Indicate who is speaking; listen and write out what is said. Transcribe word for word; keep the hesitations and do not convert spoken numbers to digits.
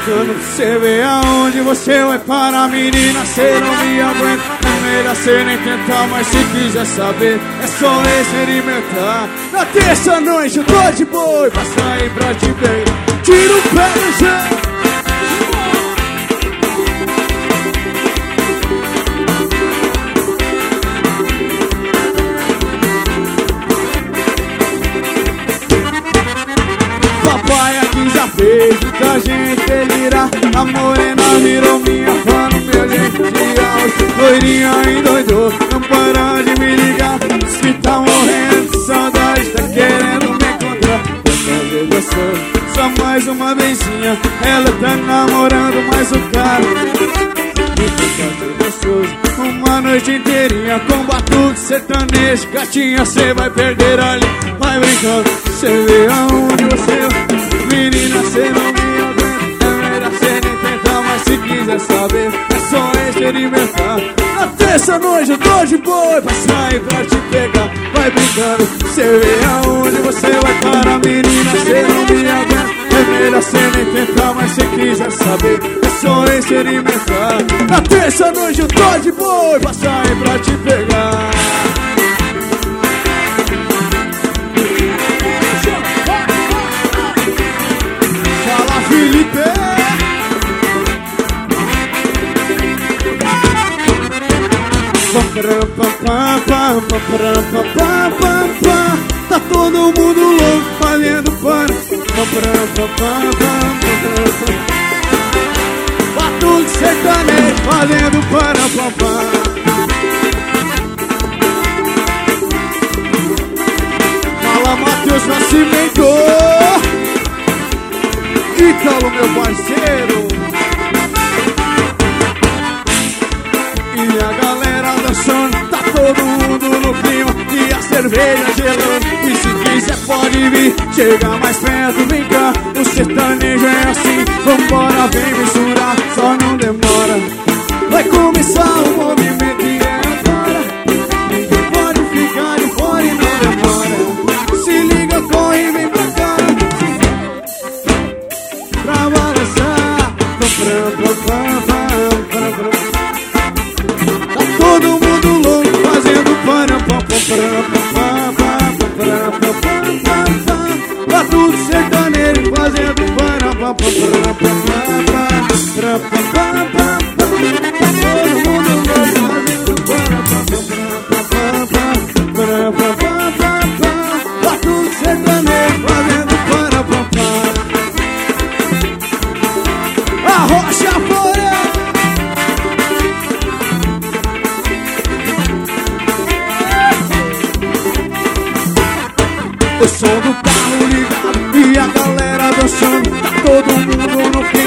Speaker 1: brincando. Cê vê aonde você vai parar, menina, cê não me aguenta. É melhor cê nem tentar, mas se quiser saber, é só experimentar. Na terça noite eu tô de boi pra sair pra te pegar. Tira o pé do chão. Papai aqui já fez muita gente delirar. A morena virou minha fã no meu jeito de alça. Loirinha endoidou, não para de me ligar. Diz que tá morrendo de saudade, tá querendo me encontrar. Dessa vez eu sou só mais uma vezinha. Ela tá namorando mais o cara. Uma noite inteirinha com batuque sertanejo. Gatinha, cê vai perder ali. Vai brincando, cê vê aonde você. Menina, cê não me aguenta. É melhor cê nem tentar, mas se quiser saber, é só experimentar. Na terça noite eu tô de boi pra sair pra te pegar. Vai brincando, cê vê aonde você vai parar. Menina, cê não me aguenta. É melhor cê nem tentar, mas se quiser saber, é só experimentar. Na terça noite eu tô de boi pra sair pra te pegar. Fala, Felipe! Tá todo mundo louco fazendo pano. Batuque sertanejo fazendo pano. Fala, Matheus Nascimento. Ítalo, meu parceiro. E a galera dançando, tá todo mundo no clima. E a cerveja gelando. E se quiser pode vir, chega mais perto, vem cá. O sertanejo é assim, vambora, vem misturar, só não demora. Vai começar o movimento e é agora. Ninguém pode ficar de fora e não demora. Se liga, corre, vem pra cá pra balançar. Tá todo mundo louco fazendo pano. Tá tudo sertanejo fazendo pano. Todo mundo louco fazendo pano. Tá tudo sertanejo fazendo pano. Arrocha fora. O som do carro ligado e a galera dançando. Tá todo mundo no fim.